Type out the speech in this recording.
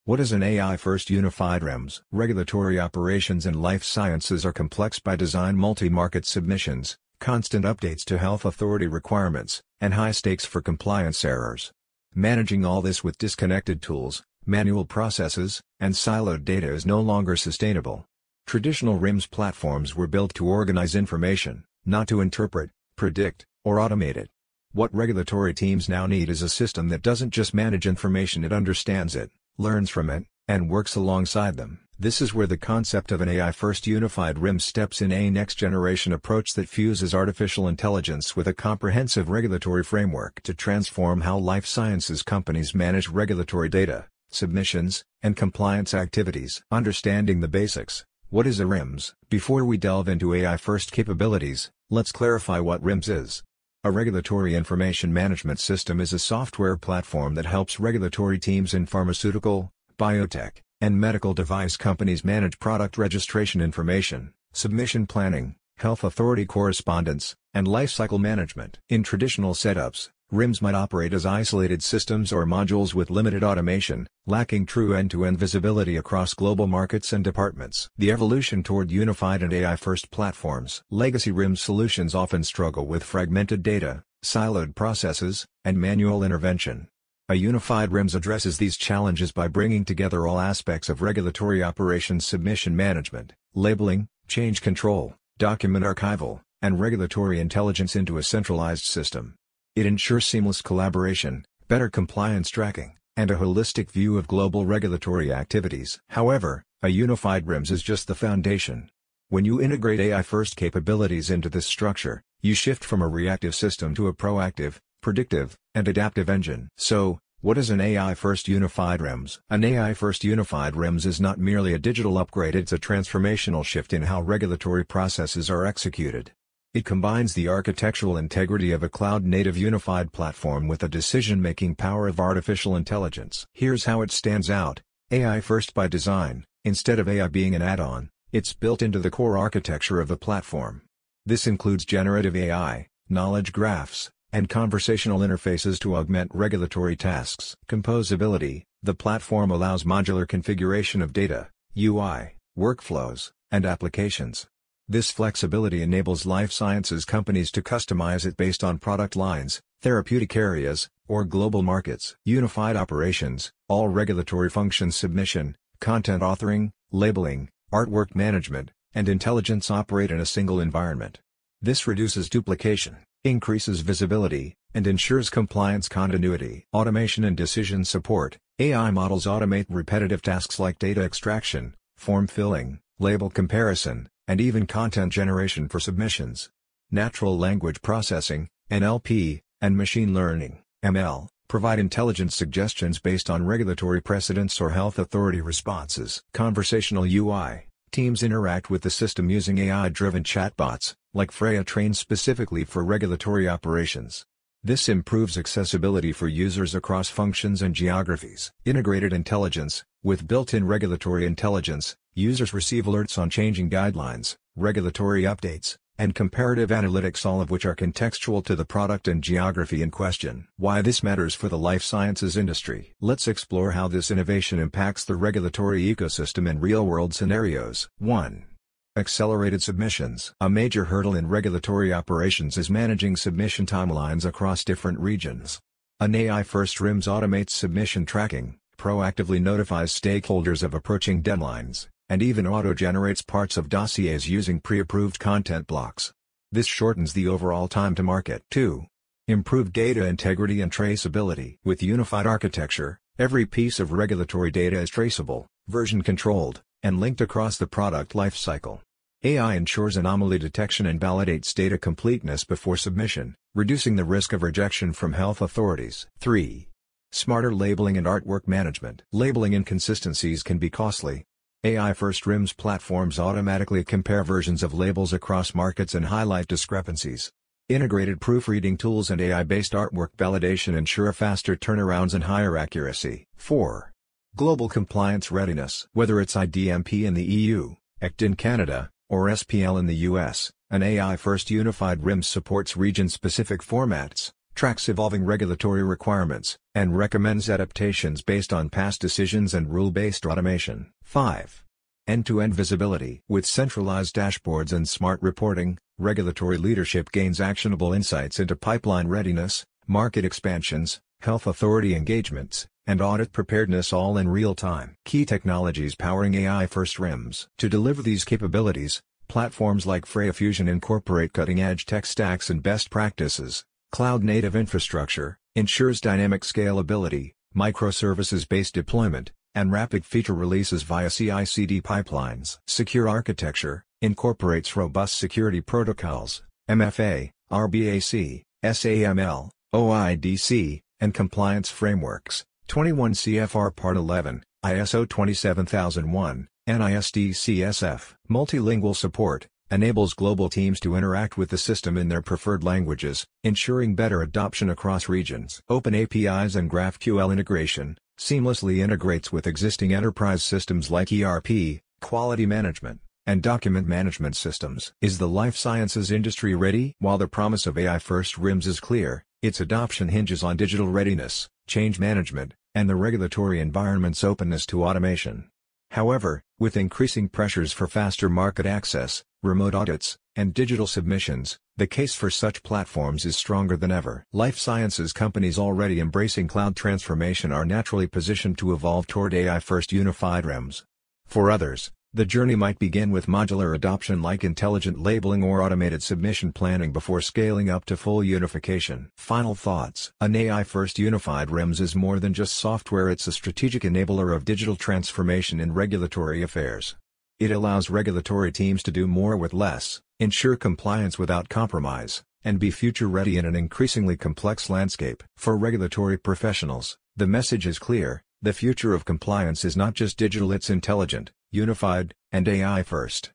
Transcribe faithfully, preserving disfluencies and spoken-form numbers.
What is an A I-first unified R I M S? Regulatory operations in life sciences are complex by design: multi-market submissions, constant updates to health authority requirements, and high stakes for compliance errors. Managing all this with disconnected tools, manual processes, and siloed data is no longer sustainable. Traditional R I M S platforms were built to organize information, not to interpret, predict, or automate it. What regulatory teams now need is a system that doesn't just manage information, it understands it, learns from it, and works alongside them. This is where the concept of an A I-first unified R I M S steps in, a next-generation approach that fuses artificial intelligence with a comprehensive regulatory framework to transform how life sciences companies manage regulatory data, submissions, and compliance activities. Understanding the basics. What is a R I M S? Before we delve into A I-first capabilities, let's clarify what R I M S is. A regulatory information management system is a software platform that helps regulatory teams in pharmaceutical, biotech, and medical device companies manage product registration information, submission planning, health authority correspondence, and lifecycle management. In traditional setups, R I M S might operate as isolated systems or modules with limited automation, lacking true end-to-end visibility across global markets and departments. The evolution toward unified and A I-first platforms. Legacy R I M S solutions often struggle with fragmented data, siloed processes, and manual intervention. A unified R I M S addresses these challenges by bringing together all aspects of regulatory operations: submission management, labeling, change control, document archival, and regulatory intelligence into a centralized system. It ensures seamless collaboration, better compliance tracking, and a holistic view of global regulatory activities. However, a unified R I M S is just the foundation. When you integrate A I-first capabilities into this structure, you shift from a reactive system to a proactive, predictive, and adaptive engine. So, what is an A I-first unified R I M S? An A I-first unified R I M S is not merely a digital upgrade, it's a transformational shift in how regulatory processes are executed. It combines the architectural integrity of a cloud-native unified platform with the decision-making power of artificial intelligence. Here's how it stands out: A I-first by design. Instead of A I being an add-on, it's built into the core architecture of the platform. This includes generative A I, knowledge graphs, and conversational interfaces to augment regulatory tasks. Composability. The platform allows modular configuration of data, U I, workflows, and applications. This flexibility enables life sciences companies to customize it based on product lines, therapeutic areas, or global markets. Unified operations. All regulatory functions: submission, content authoring, labeling, artwork management, and intelligence operate in a single environment. This reduces duplication, increases visibility, and ensures compliance continuity. Automation and decision support. A I models automate repetitive tasks like data extraction, form filling, label comparison, and even content generation for submissions. Natural language processing, N L P, and machine learning, M L, provide intelligent suggestions based on regulatory precedents or health authority responses. Conversational U I. Teams interact with the system using A I-driven chatbots, like Freya, trained specifically for regulatory operations. This improves accessibility for users across functions and geographies. Integrated intelligence. With built-in regulatory intelligence, users receive alerts on changing guidelines, regulatory updates, and comparative analytics, all of which are contextual to the product and geography in question. Why this matters for the life sciences industry. Let's explore how this innovation impacts the regulatory ecosystem in real-world scenarios. one. Accelerated submissions. A major hurdle in regulatory operations is managing submission timelines across different regions. An A I-first R I M S automates submission tracking, proactively notifies stakeholders of approaching deadlines, and even auto-generates parts of dossiers using pre-approved content blocks. This shortens the overall time to market. two. Improved data integrity and traceability. With unified architecture, every piece of regulatory data is traceable, version-controlled, and linked across the product lifecycle. A I ensures anomaly detection and validates data completeness before submission, reducing the risk of rejection from health authorities. three. Smarter labeling and artwork management. Labeling inconsistencies can be costly. A I-first R I M S platforms automatically compare versions of labels across markets and highlight discrepancies. Integrated proofreading tools and A I-based artwork validation ensure faster turnarounds and higher accuracy. four. Global compliance readiness. Whether it's I D M P in the E U, E C T in Canada, or S P L in the U S, an A I-first unified R I M S supports region-specific formats, tracks evolving regulatory requirements, and recommends adaptations based on past decisions and rule-based automation. five. End-to-end visibility. With centralized dashboards and smart reporting, regulatory leadership gains actionable insights into pipeline readiness, market expansions, health authority engagements, and audit preparedness all in real time. Key technologies powering A I-first R I Ms. To deliver these capabilities, platforms like Freya Fusion incorporate cutting-edge tech stacks and best practices. Cloud-native infrastructure ensures dynamic scalability, microservices-based deployment, and rapid feature releases via C I C D pipelines. Secure architecture incorporates robust security protocols, M F A, R B A C, S A M L, O I D C, and compliance frameworks. twenty-one C F R Part eleven, I S O twenty-seven thousand one, NIST C S F. Multilingual support enables global teams to interact with the system in their preferred languages, ensuring better adoption across regions. Open A P Is and GraphQL integration seamlessly integrates with existing enterprise systems like E R P, quality management, and document management systems. Is the life sciences industry ready? While the promise of A I-first R I Ms is clear, its adoption hinges on digital readiness, change management, and the regulatory environment's openness to automation. However, with increasing pressures for faster market access, remote audits, and digital submissions, the case for such platforms is stronger than ever. Life sciences companies already embracing cloud transformation are naturally positioned to evolve toward A I-first unified R I Ms. For others, the journey might begin with modular adoption like intelligent labeling or automated submission planning before scaling up to full unification. Final thoughts. An A I-first unified R I Ms is more than just software, it's a strategic enabler of digital transformation in regulatory affairs. It allows regulatory teams to do more with less, ensure compliance without compromise, and be future-ready in an increasingly complex landscape. For regulatory professionals, the message is clear: the future of compliance is not just digital, it's intelligent, unified, and A I-first.